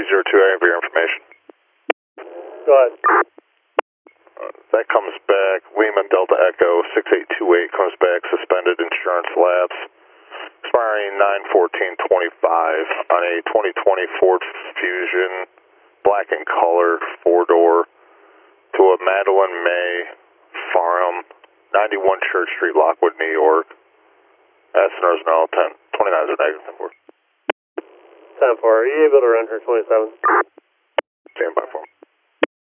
202A for your information. Go ahead. That comes back, Lehman Delta Echo 6828 comes back, suspended insurance lapse, expiring 9/14/25 on a 2020 Ford Fusion, black in color, 4-door, to a Madeline May Farm, 91 Church Street, Lockwood, New York. Passengers now 10, 29 are negative. 10-4, are you able to run her 27? Stand by for.